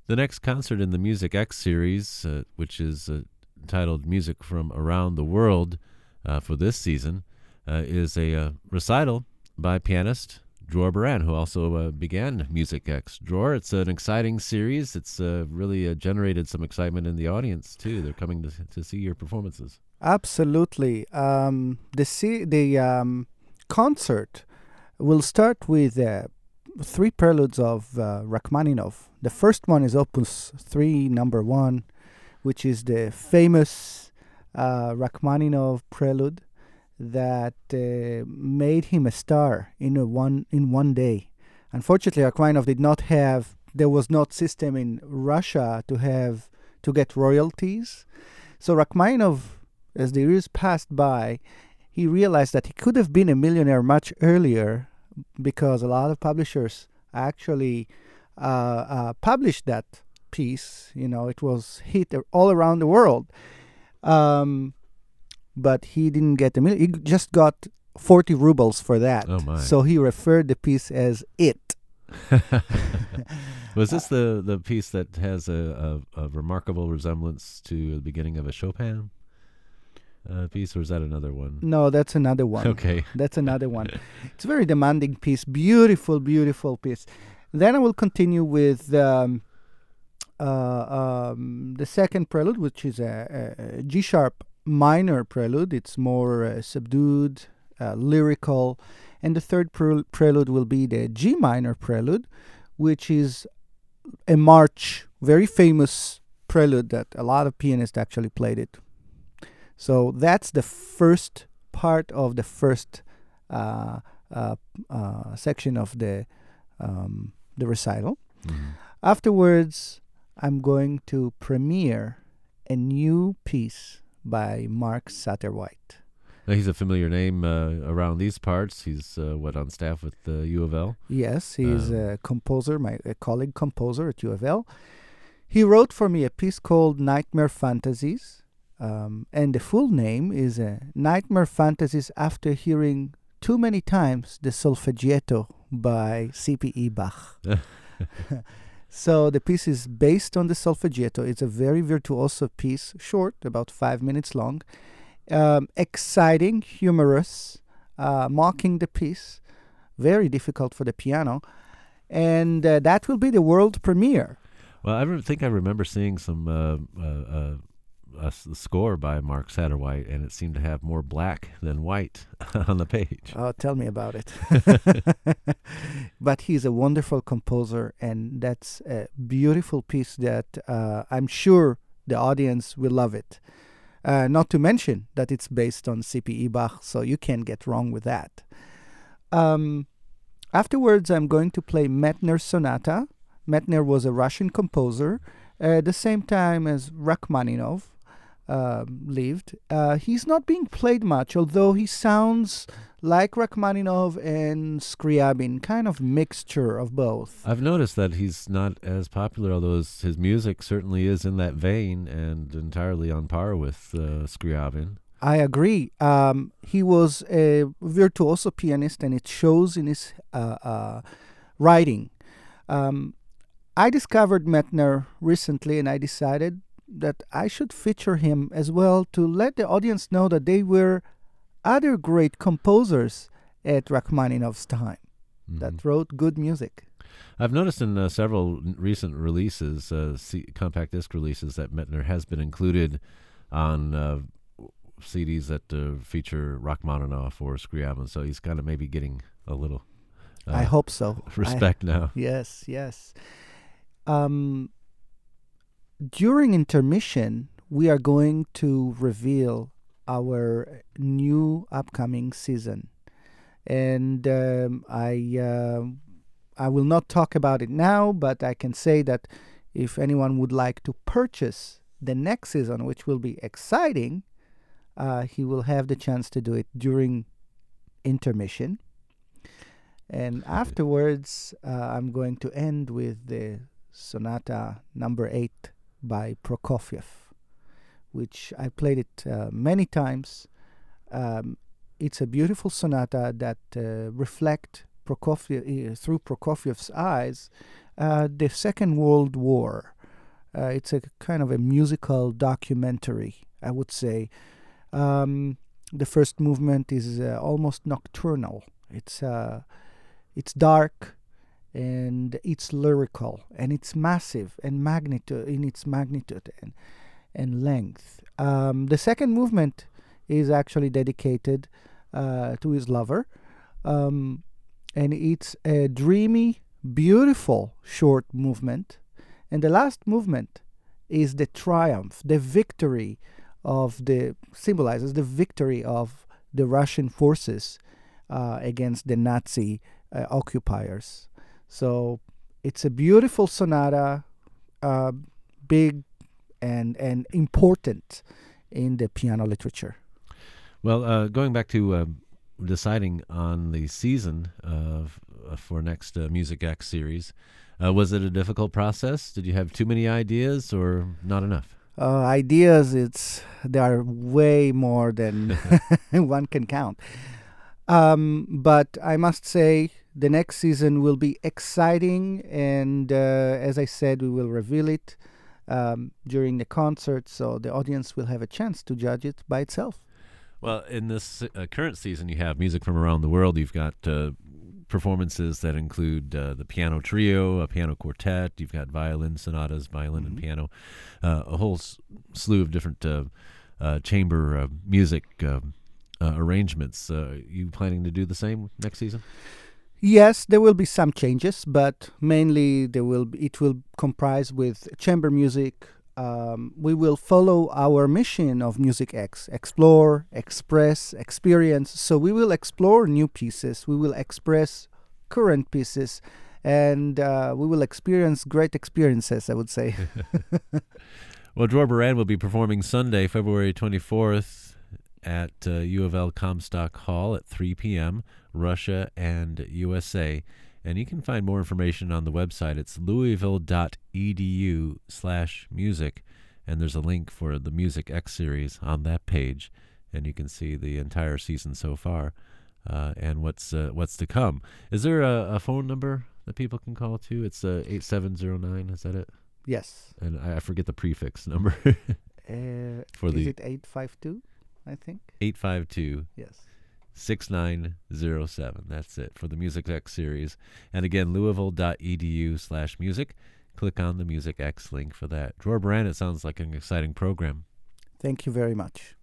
The next concert in the Music X series, which is titled Music from Around the World for this season, is a recital by pianist Dror Baran, who also began Music X. Dror, it's an exciting series. It's really generated some excitement in the audience, too. They're coming to see your performances. Absolutely. The concert will start with three preludes of Rachmaninoff. The first one is Opus 3, number 1, which is the famous Rachmaninoff prelude that made him a star in one day. Unfortunately, Rachmaninoff did not have. There was not system in Russia to get royalties. So Rachmaninoff, as the years passed by, he realized that he could have been a millionaire much earlier because a lot of publishers actually published that piece. You know, it was hit all around the world. But he didn't get a million. He just got 40 rubles for that. Oh, my. So he referred the piece as it. Was this the piece that has a remarkable resemblance to the beginning of a Chopin piece, or is that another one? No, that's another one. Okay. That's another one. It's a very demanding piece. Beautiful, beautiful piece. Then I will continue with the second prelude, which is a G-sharp minor prelude. It's more subdued, lyrical. And the third prelude will be the G minor prelude, which is a march, very famous prelude that a lot of pianists actually played it. So that's the first part of the first section of the recital. Mm-hmm. Afterwards, I'm going to premiere a new piece by Mark Satterwhite. Now, he's a familiar name around these parts. He's on staff with U of L? Yes, he's a composer, a colleague composer at U of L. He wrote for me a piece called Nightmare Fantasies. And the full name is Nightmare Fantasies after hearing too many times the Solfeggietto by C.P.E. Bach. So the piece is based on the Solfeggietto. It's a very virtuoso piece, short, about 5 minutes long, exciting, humorous, mocking the piece, very difficult for the piano. And that will be the world premiere. Well, I think I remember seeing some a score by Mark Satterwhite, and it seemed to have more black than white on the page. Oh, tell me about it. But he's a wonderful composer, and that's a beautiful piece that I'm sure the audience will love it. Not to mention that it's based on C.P.E. Bach, so you can't get wrong with that. Afterwards, I'm going to play Medtner Sonata. Medtner was a Russian composer at the same time as Rachmaninoff lived. He's not being played much, although he sounds like Rachmaninoff and Scriabin, kind of mixture of both. I've noticed that he's not as popular, although his music certainly is in that vein and entirely on par with Scriabin. I agree. He was a virtuoso pianist, and it shows in his writing. I discovered Medtner recently, and I decided that I should feature him as well to let the audience know that they were other great composers at Rachmaninoff's time that wrote good music. I've noticed in several recent releases, compact disc releases, that Medtner has been included on CDs that feature Rachmaninoff or Scriabin, so he's kind of maybe getting a little I hope so. respect now. Yes, yes. During intermission, we are going to reveal our new upcoming season. And I will not talk about it now, but I can say that if anyone would like to purchase the next season, which will be exciting, he will have the chance to do it during intermission. And afterwards, I'm going to end with the Sonata number 8 by Prokofiev, which I played it many times. It's a beautiful sonata that reflect Prokofiev, through Prokofiev's eyes, the Second World War It's a kind of a musical documentary, I would say. The first movement is almost nocturnal. It's dark and it's lyrical and it's massive and magnitude in its magnitude and length. The second movement is actually dedicated to his lover, and it's a dreamy, beautiful short movement. And the last movement is the triumph, the victory symbolizes the victory of the Russian forces against the Nazi occupiers. So it's a beautiful sonata, big and important in the piano literature. Well, going back to deciding on the season for next Music X series, was it a difficult process? Did you have too many ideas or not enough? Ideas, there are way more than one can count. But I must say, the next season will be exciting, and as I said, we will reveal it during the concert, so the audience will have a chance to judge it by itself. Well, in this current season, you have music from around the world. You've got performances that include the piano trio, a piano quartet. You've got violin sonatas, violin and piano, a whole slew of different chamber music arrangements. You planning to do the same next season? Yes, there will be some changes, but mainly it will comprise with chamber music. We will follow our mission of Music X: explore, express, experience. So we will explore new pieces, we will express current pieces, and we will experience great experiences, I would say. Well, Dror Baran will be performing Sunday, February 24th at U of L Comstock Hall at 3 p.m., Russia and USA. And you can find more information on the website. It's louisville.edu/music, and there's a link for the Music X series on that page, and you can see the entire season so far and what's to come. Is there a phone number that people can call to? It's 8709. Is that it? Yes. And I forget the prefix number. Is it 852? I think 852. Yes. 6907. That's it for the Music X series. And again, louisville.edu/music. Click on the Music X link for that. Dror Baran, it sounds like an exciting program. Thank you very much.